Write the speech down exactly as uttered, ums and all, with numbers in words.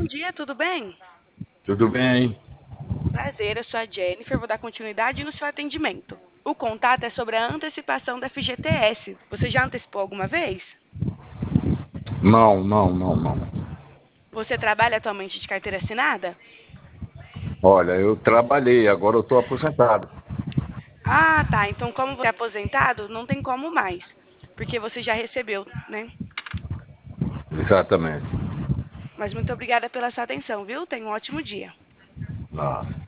dia, tudo bem? Tudo bem? Prazer, eu sou a Jennifer, vou dar continuidade no seu atendimento. O contato é sobre a antecipação da F G T S. Você já antecipou alguma vez? Não, não, não, não. Você trabalha atualmente de carteira assinada? Olha, eu trabalhei, agora eu estou aposentado. Ah, tá. Então, como você é aposentado, não tem como mais, porque você já recebeu, né? Exatamente. Mas muito obrigada pela sua atenção, viu? Tenha um ótimo dia. Ah.